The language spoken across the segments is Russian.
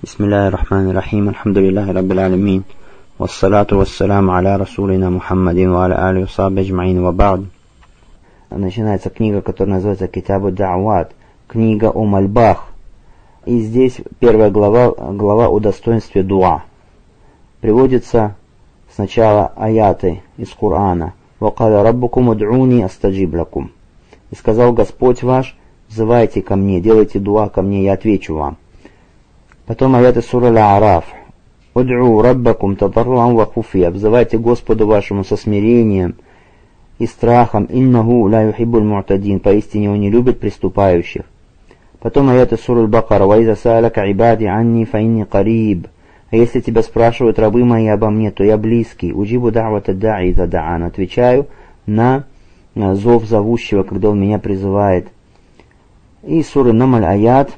Бисмиллахи рахмани рахим, альхамдулиллахи раббил алямин, вассалату вассаляму аля расулина Мухаммадин ва аля алихи ва сахбихи аджмаин ва ба'д. Начинается книга, которая называется Китабу Да'ват, книга о мольбах. И здесь первая глава о достоинстве дуа. Приводится сначала аяты из Корана. «Вакаля раббукум уд'уни астаджиб лакум». И сказал Господь ваш: взывайте ко мне, делайте дуа ко мне, я отвечу вам. Потом аяты сура Аль-А'раф. «Уд'у раббакум татарруан ва хуфия». Взывайте Господу вашему со смирением и страхом. «Иннаху ла юхиббуль му'тадин». Поистине он не любит преступающих. Потом аяты сура Аль-Бакара. «Ва иза са'алака ибади анни фа инни кариб». А если тебя спрашивают рабы мои обо мне, то я близкий. «Уджибу да'вата да'и иза да'ан». Отвечаю на зов зовущего, когда он меня призывает. И сура Намль аят.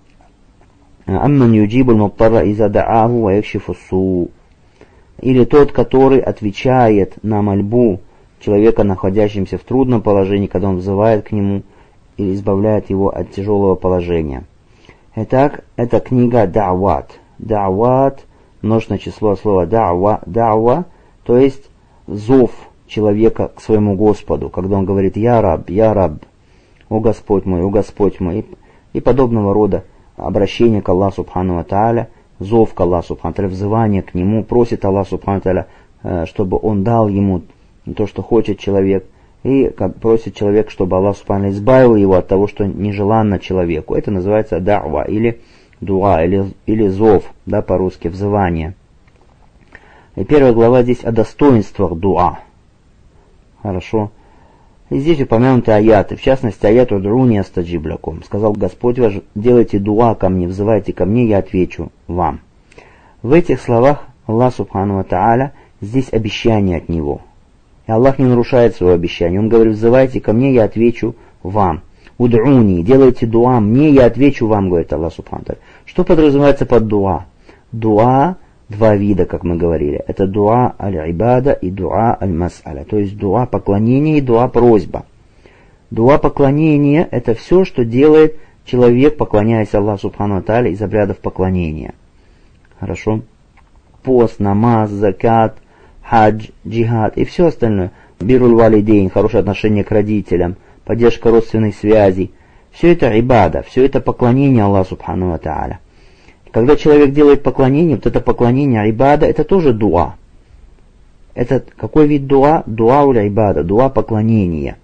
«Амман юджибуль муттарра иза да'аху ва якшифу су». Или тот, который отвечает на мольбу человека, находящимся в трудном положении, когда он взывает к нему и избавляет его от тяжелого положения. Итак, это книга Да'ват. Да'ват, множественное число слова да'ва, то есть зов человека к своему Господу, когда он говорит я раб, о Господь мой, и подобного рода обращение к Аллаху Субхану ва Тааля, зов к Аллаху Субхану ва Тааля, взывание к Нему, просит Аллах Субхану ва Тааля, чтобы Он дал ему то, что хочет человек, и просит человек, чтобы Аллах Субхану ва Тааля избавил его от того, что нежеланно человеку. Это называется да'ва или дуа, или зов, да, по-русски, взывание. И первая глава здесь о достоинствах дуа. Хорошо. И здесь упомянуты аяты, в частности, аят «Уд'уни астаджиб лакум». Сказал Господь ваш: делайте дуа ко мне, взывайте ко мне, я отвечу вам. В этих словах Аллах Субхану ва Тааля, здесь обещание от Него. И Аллах не нарушает своего обещания. Он говорит: взывайте ко мне, я отвечу вам. «Уд'уни», делайте дуа мне, я отвечу вам, говорит Аллах Субхану ва Тааля. Что подразумевается под дуа? Дуа два вида, как мы говорили. Это дуа аль-ибада и дуа аль-мас'аля. То есть дуа поклонения и дуа просьба. Дуа поклонения — это все, что делает человек, поклоняясь Аллаху Субхану ва Тааля, из обрядов поклонения. Хорошо? Пост, намаз, закат, хадж, джихад и все остальное. Бируль валидейн, хорошее отношение к родителям, поддержка родственной связи. Все это ибада, все это поклонение Аллаху Субхану ва Тааля. Когда человек делает поклонение, вот это поклонение ибада, это тоже дуа. Это какой вид дуа? Дуа уль-ибада, дуа поклонения.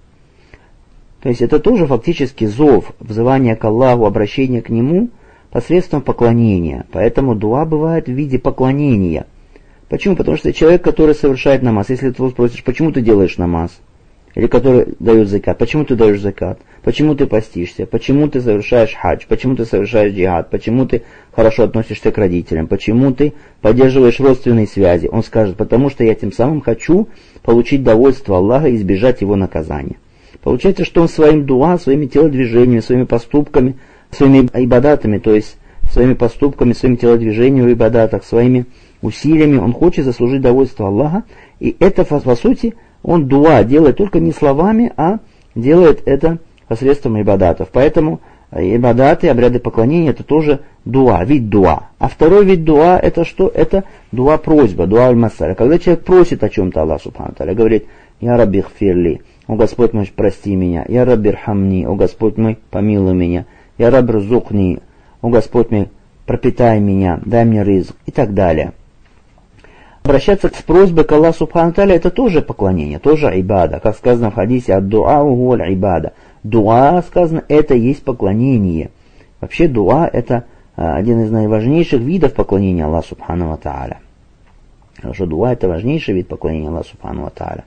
То есть это тоже фактически зов, взывание к Аллаху, обращение к Нему посредством поклонения. Поэтому дуа бывает в виде поклонения. Почему? Потому что человек, который совершает намаз, если ты его спросишь, почему ты делаешь намаз? Или который дает закат. Почему ты даешь закат? Почему ты постишься? Почему ты совершаешь хадж? Почему ты совершаешь джихад? Почему ты хорошо относишься к родителям? Почему ты поддерживаешь родственные связи? Он скажет: потому что я тем самым хочу получить довольство Аллаха и избежать его наказания. Получается, что он своим дуа, своими телодвижениями, своими поступками, своими ибадатами, то есть своими поступками, своими телодвижениями в ибадатах, своими усилиями, он хочет заслужить довольство Аллаха. И это, по сути, он дуа делает только не словами, а делает это посредством ибадатов. Поэтому ибадаты, обряды поклонения — это тоже дуа, вид дуа. А второй вид дуа — это что? Это дуа просьба, дуа аль-мас'аля. Когда человек просит о чем-то Аллах Субхану ва Тааля, говорит: «Я Рабби гфирли», «О Господь мой, прости меня», «Я Рабби рхамни», «О Господь мой, помилуй меня», «Я Рабби рзукни», «О Господь мой, пропитай меня, дай мне ризк» и так далее. Обращаться с просьбой к Аллаху Субхану ва Тааля — это тоже поклонение, тоже ибада. Как сказано в хадисе: «Ад-дуа гуа аль-ибада». Дуа, сказано, это есть поклонение. Вообще дуа — это один из наиважнейших видов поклонения Аллаху Субхану ва Тааля. Хорошо, дуа — это важнейший вид поклонения Аллаху Субхану ва Тааля.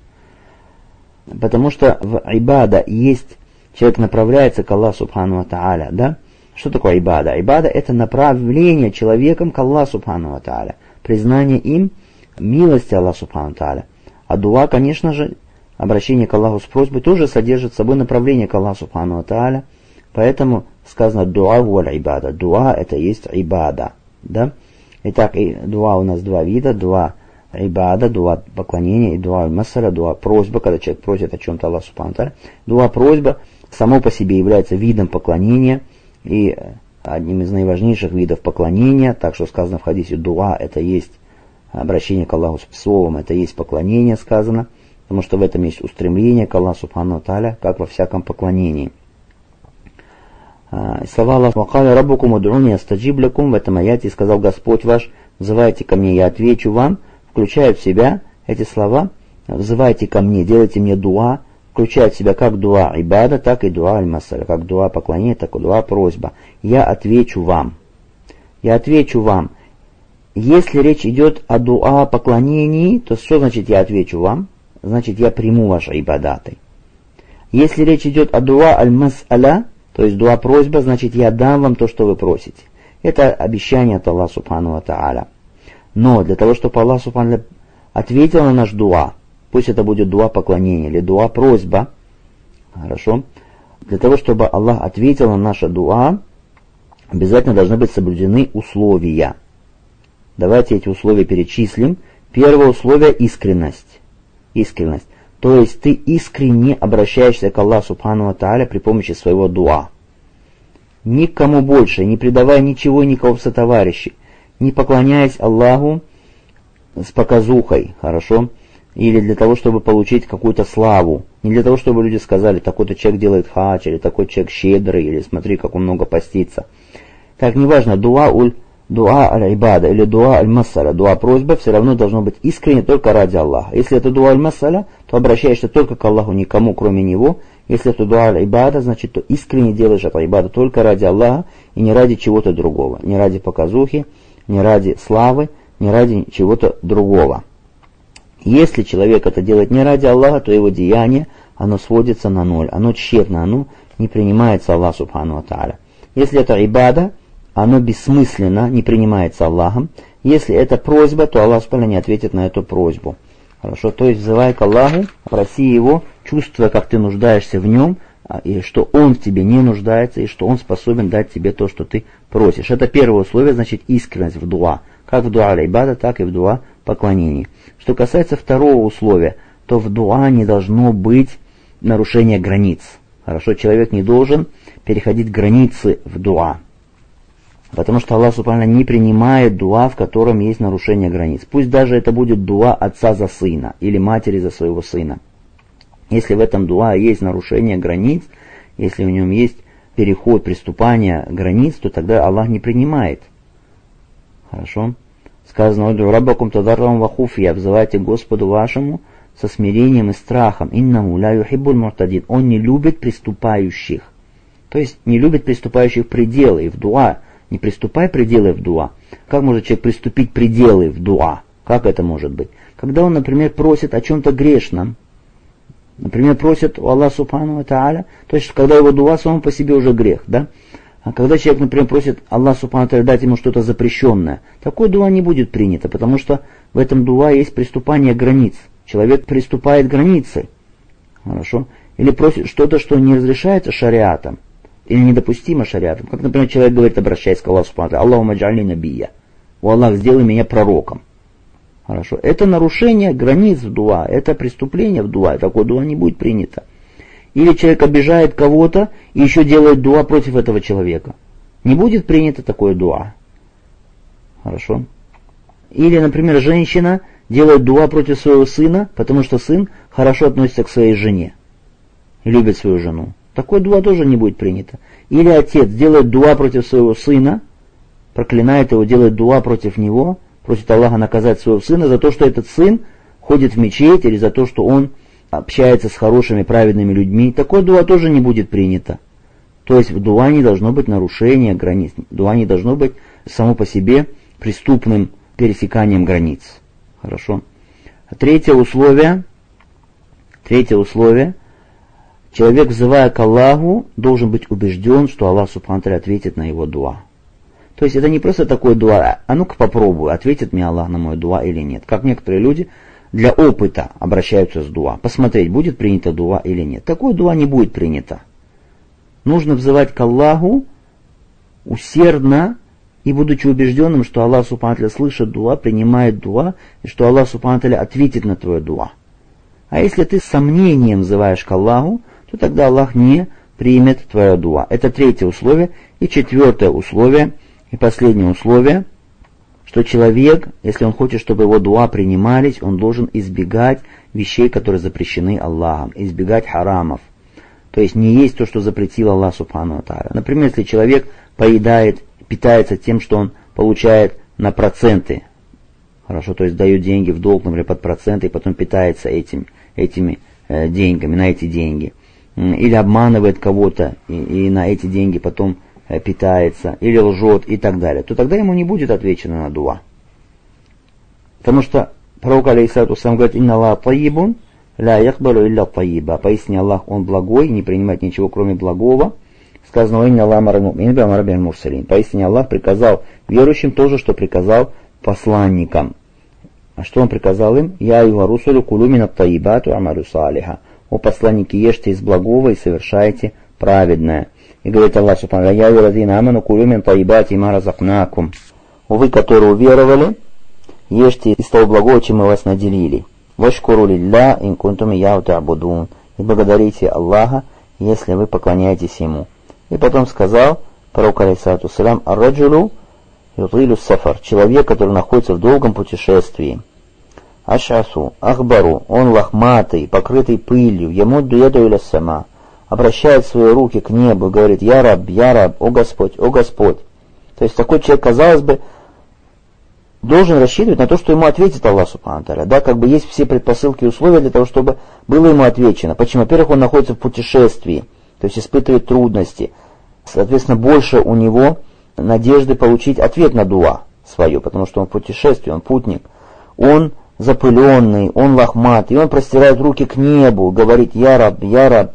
Потому что в ибада есть, человек направляется к Аллаху Субхану ва Тааля, да? Что такое ибада? Ибада — это направление человеком к Аллаху Субхану ва Тааля, признание им милости Аллаха Субхану ва Тааля. А дуа, конечно же, обращение к Аллаху с просьбой тоже содержит в собой направление к Аллаху Субхану ва Тааля. Поэтому сказано дуа гуаль ибада. Дуа — это есть ибада. Да? Итак, и дуа у нас два вида. Дуа ибада, дуа поклонения, и дуа аль-мас'аля, дуа просьба, когда человек просит о чем-то Аллаху Субхану ва Тааля. Дуа просьба само по себе является видом поклонения, и одним из наиважнейших видов поклонения, так что сказано в хадисе дуа, это есть обращение к Аллаху словом, это есть поклонение сказано, потому что в этом есть устремление к Аллаху субхану тааля, как во всяком поклонении. Слова Аллаха: «Вакаля раббукум уд'уни астаджиб лакум», в этом аяте сказал Господь ваш: «Взывайте ко мне, я отвечу вам», включают в себя эти слова: «Взывайте ко мне, делайте мне дуа», включают в себя как дуа ибада, так и дуа аль-масаля, как дуа поклонения, так и дуа просьба. «Я отвечу вам». «Я отвечу вам». Если речь идет о дуа поклонении, то что значит «я отвечу вам»? Значит, я приму ваши ибадаты. Если речь идет о дуа аль-масаля, то есть дуа просьба, значит, я дам вам то, что вы просите. Это обещание от Аллаха субхану ва тааля. Но для того, чтобы Аллах субхану ответил на наш дуа, пусть это будет дуа поклонения или дуа просьба, хорошо, для того, чтобы Аллах ответил на наше дуа, обязательно должны быть соблюдены условия. Давайте эти условия перечислим. Первое условие – искренность. Искренность. То есть ты искренне обращаешься к Аллаху субхану ва тааля при помощи своего дуа. Никому больше, не предавая ничего, никого в сотоварищи, не поклоняясь Аллаху с показухой, хорошо, или для того, чтобы получить какую-то славу, не для того, чтобы люди сказали: такой-то человек делает хадж, или такой человек щедрый, или смотри, как он много постится. Так, неважно, дуа аль-ибада или дуа аль-масаля, дуа просьба, все равно должно быть искренне только ради Аллаха. Если это дуа аль-масаля, то обращаешься только к Аллаху, никому кроме Него. Если это дуа аль-ибада, значит, то искренне делаешь это ибаду только ради Аллаха и не ради чего-то другого. Не ради показухи, не ради славы, не ради чего-то другого. Если человек это делает не ради Аллаха, то его деяние, оно сводится на ноль, оно тщетно, оно не принимается Аллаху субхану ва тааля. Если это ибада, оно бессмысленно, не принимается Аллахом. Если это просьба, то Аллах субхану не ответит на эту просьбу. Хорошо, то есть взывай к Аллаху, проси Его, чувствуя, как ты нуждаешься в Нем, и что Он в тебе не нуждается, и что Он способен дать тебе то, что ты просишь. Это первое условие, значит, искренность в дуа. Как в дуа аль-ибада, так и в дуа поклонений. Что касается второго условия, то в дуа не должно быть нарушения границ. Хорошо, человек не должен переходить границы в дуа. Потому что Аллах субхану не принимает дуа, в котором есть нарушение границ. Пусть даже это будет дуа отца за сына или матери за своего сына. Если в этом дуа есть нарушение границ, если в нем есть переход, приступание границ, то тогда Аллах не принимает. Хорошо? Сказано: «Уду раббакум тадаррам ва хуфья», взывайте Господу вашему со смирением и страхом. «Иннаху ла юхиббуль му'тадин», Он не любит приступающих. То есть не любит приступающих пределы. И в дуа не приступай пределы в дуа. Как может человек приступить пределы в дуа? Как это может быть? Когда он, например, просит о чем-то грешном, например, просит у Аллаха субхану ва тааля, то есть когда его дуа само по себе уже грех, да? А когда человек, например, просит Аллаха субхану ва тааля дать ему что-то запрещенное, такое дуа не будет принято, потому что в этом дуа есть приступание границ. Человек приступает границы, хорошо? Или просит что-то, что не разрешается шариатом, или недопустимо шариатом. Как, например, человек говорит, обращаясь к Аллаху субхану ва тааля: «Аллахумма джални набия», «О Аллах, сделай меня пророком». Хорошо. Это нарушение границ в дуа, это преступление в дуа, и такое дуа не будет принято. Или человек обижает кого-то и еще делает дуа против этого человека. Не будет принято такое дуа. Хорошо. Или, например, женщина делает дуа против своего сына, потому что сын хорошо относится к своей жене и любит свою жену. Такое дуа тоже не будет принято. Или отец делает дуа против своего сына, проклинает его, делает дуа против него, просит Аллаха наказать своего сына за то, что этот сын ходит в мечеть, или за то, что он общается с хорошими, праведными людьми. Такое дуа тоже не будет принято. То есть в дуа не должно быть нарушения границ. Дуа не должно быть само по себе преступным пересеканием границ. Хорошо. Третье условие. Человек, взывая к Аллаху, должен быть убежден, что Аллах субхану ва тааля ответит на его дуа. То есть это не просто такое дуа: а ну-ка попробую, ответит мне Аллах на мой дуа или нет. Как некоторые люди для опыта обращаются с дуа, посмотреть, будет принято дуа или нет. Такое дуа не будет принято. Нужно взывать к Аллаху усердно и будучи убежденным, что Аллах субхану ва тааля слышит дуа, принимает дуа, и что Аллах субхану ва тааля ответит на твое дуа. А если ты с сомнением взываешь к Аллаху, то тогда Аллах не примет твое дуа. Это третье условие. И четвертое условие, и последнее условие, что человек, если он хочет, чтобы его дуа принимались, он должен избегать вещей, которые запрещены Аллахом, избегать харамов. То есть не есть то, что запретил Аллах Субхану ва Тааля. Например, если человек поедает, питается тем, что он получает на проценты, хорошо, то есть дает деньги в долг, например, под проценты, и потом питается этими деньгами, на эти деньги. Или обманывает кого-то, и на эти деньги потом питается, или лжет и так далее, то тогда ему не будет отвечено на дуа. Потому что пророк алейхиссалату вассалям говорит: «Инна Аллаха таyyибун, ля якбалу илля тайиба». Поистине Аллах, Он благой, не принимает ничего, кроме благого. Сказано: «Инна Аллаха амара му'минин би амара бил мурсалин». Поистине Аллах приказал верующим то же, что приказал посланникам. А что Он приказал им? «Я айюха русулю кулу минат таyyибату амалю салиха». О посланники, ешьте из благого и совершайте праведное. И говорит Аллах Субхану: «Я айюха аману кулу мин таyyибати ма разакнакум». О вы, которые уверовали, ешьте из того благого, чем мы вас наделили. «Вашкуру лилля ин кунтум ияху та'будун». И благодарите Аллаха, если вы поклоняетесь Ему. И потом сказал пророк алейхиссалату вассалям: «Ар-раджулу ютилю сафар». Человек, который находится в долгом путешествии. «Ашасу ахбару». Он лохматый, покрытый пылью. «Ямудду яду иля сама». Обращает свои руки к небу и говорит: «Я раб, о Господь, о Господь». То есть такой человек, казалось бы, должен рассчитывать на то, что ему ответит Аллах Субхану ва Тааля. Да, как бы есть все предпосылки и условия для того, чтобы было ему отвечено. Почему? Во-первых, он находится в путешествии, то есть испытывает трудности. Соответственно, больше у него надежды получить ответ на дуа свое, потому что он в путешествии, он путник. Он запыленный, он лохматый, и он простирает руки к небу, говорит: «Я раб, я раб».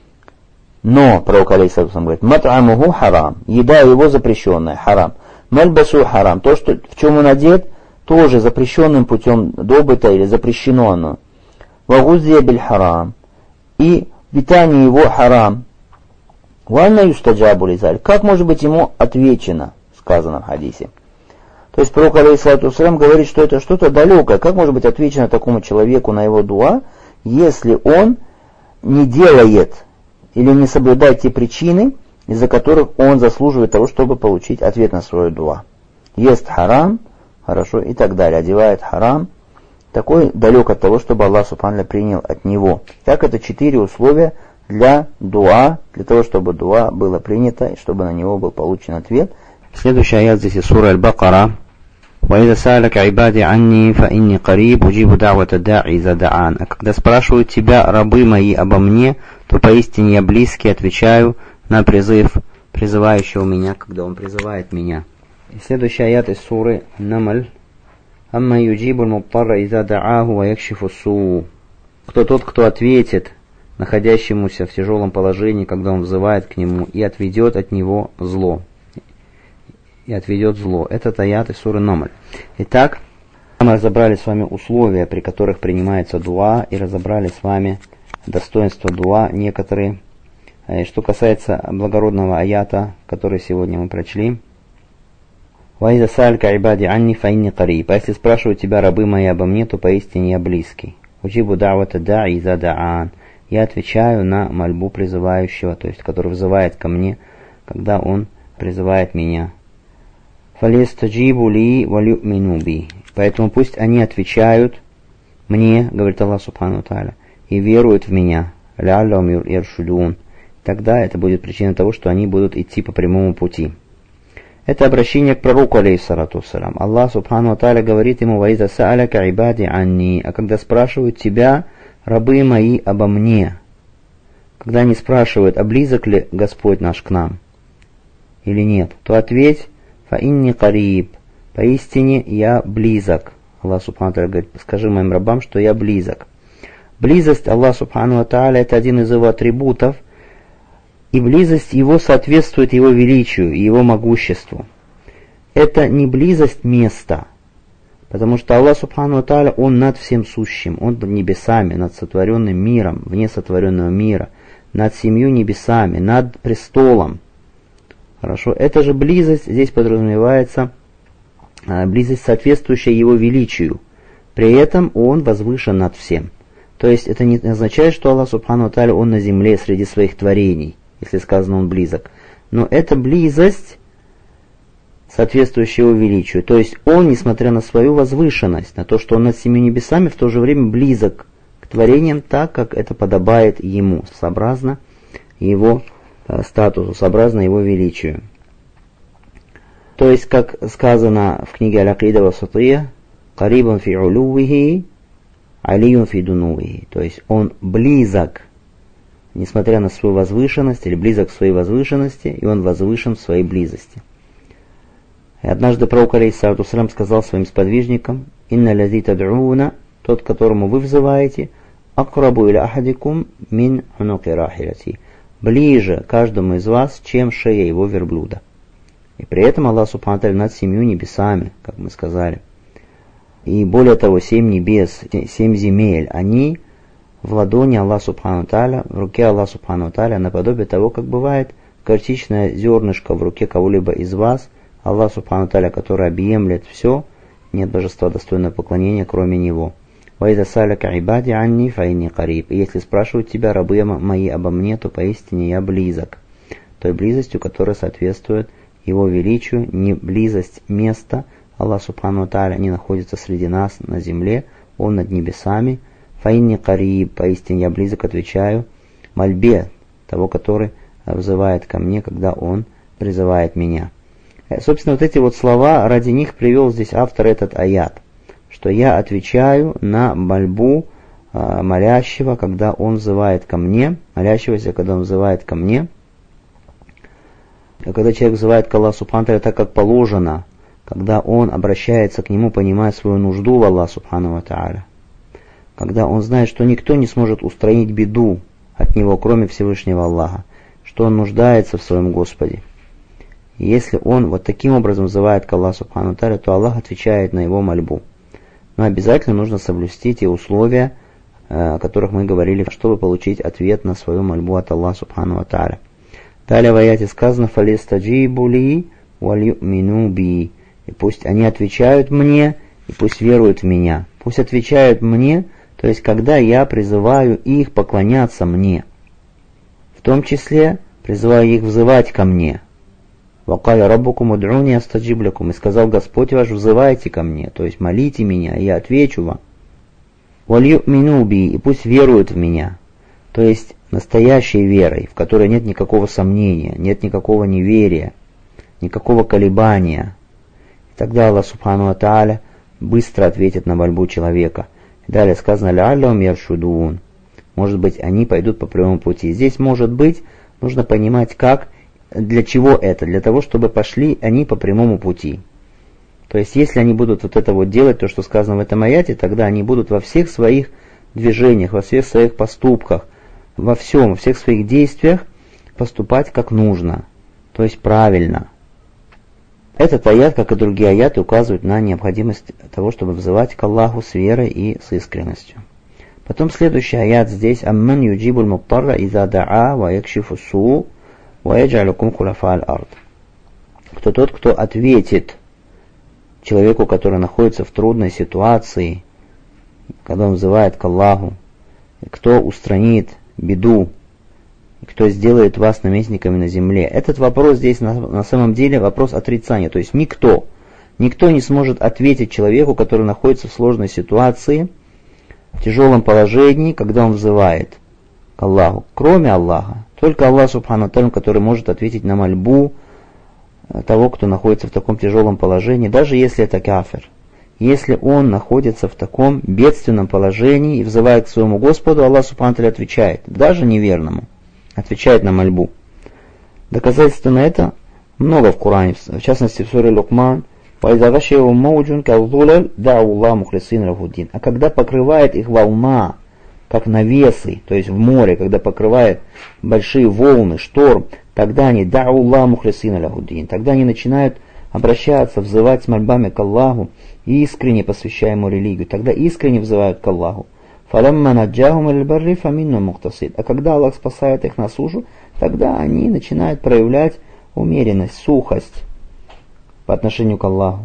Но, пророк алейхиссалату вассалям говорит: «Мат'амуху харам». Еда его запрещенная, харам. «Мальбасу харам». То, что, в чем он одет, тоже запрещенным путем добыто или запрещено оно. «Вагузия биль харам». И питание его харам. «Ванна юстаджабу лизаль». Как может быть ему отвечено, сказано в хадисе. То есть пророк алейхиссалату вассалям говорит, что это что-то далекое. Как может быть отвечено такому человеку на его дуа, если он не делает или не соблюдает те причины, из-за которых он заслуживает того, чтобы получить ответ на свою дуа. Ест харам, хорошо, и так далее. Одевает харам. Такой далек от того, чтобы Аллах Субхану принял от него. Так, это 4 условия для дуа, для того, чтобы дуа было принято, и чтобы на него был получен ответ. Следующий аят здесь из суры Аль-Бакара. وَإِذَا سَأَلَكَ عِبَادِي عَنِّي فَإِنِّي قَرِيبٌ أُجِيبُ دَعْوَةَ الدَّاعِ إِذَا دَعَانِ. А когда спрашивают тебя, рабы мои, обо мне, то поистине я близкий, отвечаю на призыв призывающего меня, когда он призывает меня. И следующий аят из суры Намль. «Амма юджибу аль-муттарра иза да'аху ва якшифу суу». Кто тот, кто ответит находящемуся в тяжелом положении, когда он взывает к нему, и отведет от него зло. И отведет зло. Это аят из суры Намль. Итак, мы разобрали с вами условия, при которых принимается дуа, и разобрали с вами достоинства дуа некоторые. Что касается благородного аята, который сегодня мы прочли. «Ваиза салька ибади анни фаинни кариб». А если спрашивают тебя, рабы мои, обо мне, то поистине я близкий. «Уджибу да'вата да'и за да'ан». Я отвечаю на мольбу призывающего, то есть который взывает ко мне, когда он призывает меня. «Фалестаджибу ли валю'мину би». Поэтому пусть они отвечают мне, говорит Аллах Субхану ва Тааля, и веруют в меня. «Ляллахум яршудун». Тогда это будет причиной того, что они будут идти по прямому пути. Это обращение к пророку, алейхиссалату вассалям. Аллах Субхану ва Тааля говорит ему: «Ваиза сааляка ибади анни». А когда спрашивают тебя, рабы мои, обо мне, когда они спрашивают, а близок ли Господь наш к нам или нет, то ответь: «Фа инни кариб». Поистине я близок. Аллах Субхану ва Тааля говорит: скажи моим рабам, что я близок. Близость Аллаха Субхану ва Тааля — это один из его атрибутов, и близость его соответствует его величию и его могуществу. Это не близость места, потому что Аллах Субхану ва Тааля, Он над всем сущим, Он над небесами, над сотворенным миром, вне сотворенного мира, над 7 небесами, над престолом. Хорошо, эта же близость здесь подразумевается, близость, соответствующая его величию. При этом Он возвышен над всем. То есть это не означает, что Аллах Субхану ва Тааля, Он на земле среди своих творений. если сказано он близок. Но это близость, соответствующая его величию. То есть он, несмотря на свою возвышенность, на то, что он над 7 небесами, в то же время близок к творениям так, как это подобает ему, сообразно его статусу, сообразно его величию. То есть, как сказано в книге Аль-Акида Васатия, «Карибан фи улувихи, алиюн фи дунувихи». То есть, он близок, несмотря на свою возвышенность, или близок к своей возвышенности, и он возвышен в своей близости. И однажды пророк алейхиссалату вассалям сказал своим сподвижникам: «Инна лази тад'уна», тот, к которому вы взываете, «акрабу иля ахадикум мин унуки рахилати», ближе каждому из вас, чем шея его верблюда. И при этом Аллах Субхану ва Тааля над 7 небесами, как мы сказали. И более того, 7 небес, 7 земель, они в ладони Аллаха Субхану ва Тааля, в руке Аллаха Субхану ва Тааля, наподобие того, как бывает горчичное зернышко в руке кого-либо из вас. Аллах Субхану ва Тааля, который объемлет все, нет божества достойного поклонения, кроме Него. «Ваиза саляка ибади анни фаинни кариб». И если спрашивают тебя, рабы мои, обо мне, то поистине я близок. Той близостью, которая соответствует Его величию, не близость места. Аллах Субхану ва Тааля не находится среди нас на земле, Он над небесами. «Фаинни кариб», поистине я близок, отвечаю мольбе того, который взывает ко мне, когда он призывает меня. Собственно, вот эти вот слова, ради них привел здесь автор этот аят, что я отвечаю на мольбу молящего, когда он взывает ко мне, молящегося, когда он взывает ко мне. Когда человек взывает к Аллаху Субхану ва Тааля так, как положено, когда он обращается к нему, понимая свою нужду в Аллахе Субхану ва Тааля, когда он знает, что никто не сможет устранить беду от него, кроме Всевышнего Аллаха, что он нуждается в своем Господе. И если он вот таким образом взывает к Аллаху Субхану ва Тааля, то Аллах отвечает на его мольбу. Но обязательно нужно соблюсти те условия, о которых мы говорили, чтобы получить ответ на свою мольбу от Аллаха Субхану ва Тааля. Далее в аяте сказано: «Фалистаджибу ли вальюмину би». И пусть они отвечают мне, и пусть веруют в меня. Пусть отвечают мне, то есть когда я призываю их поклоняться мне. В том числе призываю их взывать ко мне. «Вакаля раббукум уд'уни астаджиб лакум». И сказал Господь ваш: взывайте ко мне, то есть молите меня, и я отвечу вам. «Вальюмину би», и пусть веруют в меня, то есть настоящей верой, в которой нет никакого сомнения, нет никакого неверия, никакого колебания. И тогда Аллах Субхану ва Тааля быстро ответит на мольбу человека. И далее сказано: «Ла'аллахум яршудун». Может быть, они пойдут по прямому пути. Здесь, может быть, нужно понимать, как, для чего это. Для того, чтобы пошли они по прямому пути. То есть, если они будут вот это вот делать, то, что сказано в этом аяте, тогда они будут во всех своих движениях, во всех своих поступках, во всем, во всех своих действиях поступать как нужно, то есть правильно. Этот аят, как и другие аяты, указывают на необходимость того, чтобы взывать к Аллаху с верой и с искренностью. Потом следующий аят здесь: «Амман юджибуль муттарра иза да'a ва якшифу суу ва яджалюкум хуляфа аль-ард». Кто тот, кто ответит человеку, который находится в трудной ситуации, когда он взывает к Аллаху, кто устранит беду, кто сделает вас наместниками на земле. Этот вопрос здесь на самом деле вопрос отрицания. То есть никто не сможет ответить человеку, который находится в сложной ситуации, в тяжелом положении, когда он взывает к Аллаху, кроме Аллаха. Только Аллах Субхану ва Тааля, который может ответить на мольбу того, кто находится в таком тяжелом положении, даже если это кафир. Если он находится в таком бедственном положении и взывает к своему Господу, Аллах Субхану ва Тааля отвечает, даже неверному, отвечает на мольбу. Доказательств на это много в Коране, в частности в суре Лукман: «А когда покрывает их волна, как навесы, то есть в море, когда покрывает большие волны, шторм, тогда они тогда они начинают обращаться, взывать с мольбами к Аллаху, и искренне посвящая ему религию. Тогда искренне взывают к Аллаху. А когда Аллах спасает их на сушу, тогда они начинают проявлять умеренность, сухость по отношению к Аллаху.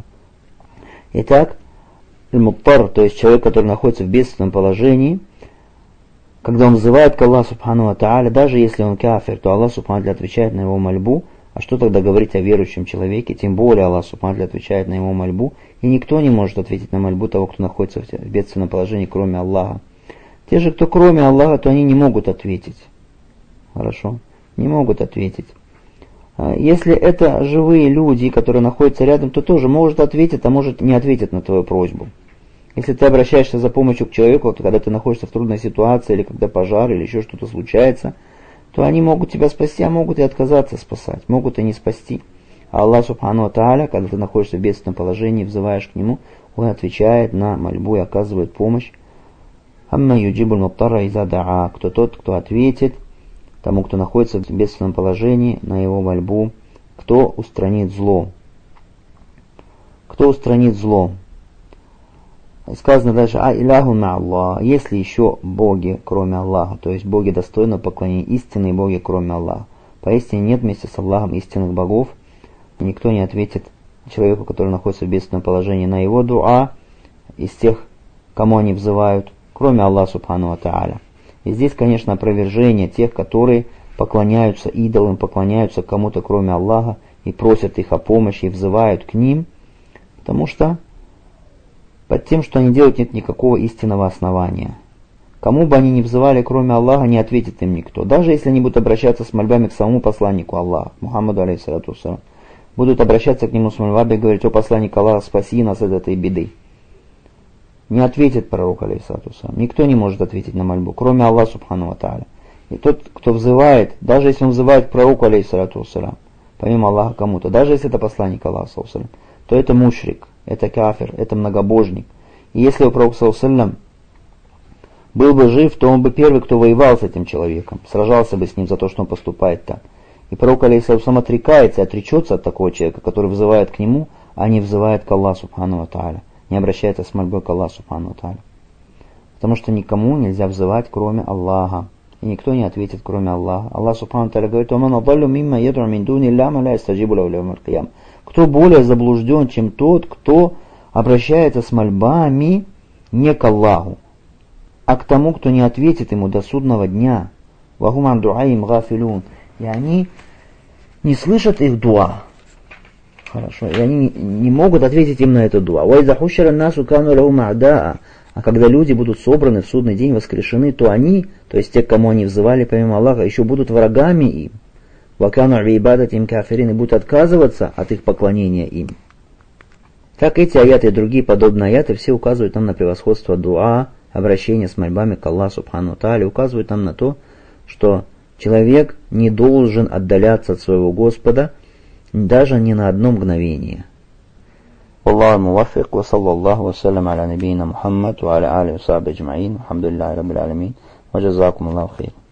Итак, аль-муттар, то есть человек, который находится в бедственном положении, когда он взывает к Аллаху Субхану ва Тааля, даже если он кафир, то Аллах Субхану ва Тааля отвечает на его мольбу. А что тогда говорить о верующем человеке? Тем более Аллах Субхану ва Тааля отвечает на его мольбу. И никто не может ответить на мольбу того, кто находится в бедственном положении, кроме Аллаха. Те же, кто кроме Аллаха, то они не могут ответить. Хорошо? Не могут ответить. Если это живые люди, которые находятся рядом, то тоже может ответить, а может не ответить на твою просьбу. Если ты обращаешься за помощью к человеку, когда ты находишься в трудной ситуации, или когда пожар, или еще что-то случается, то они могут тебя спасти, а могут и отказаться спасать, могут и не спасти. А Аллах Субхану ва Тааля, когда ты находишься в бедственном положении, взываешь к Нему, Он отвечает на мольбу и оказывает помощь. Амма юджибуль муттарра иза даа. Кто тот, кто ответит тому, кто находится в бедственном положении, на его мольбу, кто устранит зло. Кто устранит зло? Сказано дальше, иляху ма Аллах, если еще боги, кроме Аллаха, то есть боги достойного поклонения, истинные боги, кроме Аллаха. Поистине нет вместе с Аллахом истинных богов, и никто не ответит человеку, который находится в бедственном положении, на его дуа из тех, кому они взывают, кроме Аллаха Субхану ва Тааля. И здесь, конечно, опровержение тех, которые поклоняются идолам, поклоняются кому-то, кроме Аллаха, и просят их о помощи, и взывают к ним, потому что под тем, что они делают, нет никакого истинного основания. Кому бы они ни взывали, кроме Аллаха, не ответит им никто. Даже если они будут обращаться с мольбами к самому посланнику Аллаха, Мухаммаду алейхиссалату вассалям, будут обращаться к нему с мольбами и говорить: «О посланник Аллаха, спаси нас от этой беды». Не ответит пророк алейхиссалату вассалям. Никто не может ответить на мольбу, кроме Аллаха Субхану ва Тааля. И тот, кто взывает, даже если он взывает к пророку алейхиссалату вассалям, помимо Аллаха кому-то, даже если это посланник Аллаха, то это мушрик, это кафир, это многобожник. И если у пророка саллаллаху был бы жив, то он бы первый, кто воевал с этим человеком, сражался бы с ним за то, что он поступает так. И пророк алейхиссалату отрекается и отречется от такого человека, который взывает к нему, а не взывает к Аллаху Субхану ва Тааля, не обращается с мольбой к Аллаху Субхану ва Тааля. Потому что никому нельзя взывать, кроме Аллаха. И никто не ответит, кроме Аллаха. Аллах Субхану ва Тааля говорит: «Оман адаллю мимма ядру мин дуни ляма ля ястаджибу лаху яумаль киям». Кто более заблужден, чем тот, кто обращается с мольбами не к Аллаху, а к тому, кто не ответит ему до судного дня. Вахум ан дуаим гафилун. И они не слышат их дуа. Хорошо. И они не могут ответить им на это дуа. А когда люди будут собраны в судный день, воскрешены, то они, то есть те, к кому они взывали помимо Аллаха, еще будут врагами им. Вакану ибадат им кафирин, и будут отказываться от их поклонения им. Так эти аяты и другие подобные аяты все указывают нам на превосходство дуа, обращения с мольбами к Аллаху Субхану ва Тааля, указывают нам на то, что человек не должен отдаляться от своего Господа даже ни на одно мгновение. Аллаху муаффик, ва саллаллаху ва саллям аля набийна Мухаммад ва аля алихи ва сахбихи аджмаин. Алхамдулиллахи раббил алямин. Ва джазакумуллаху хейр.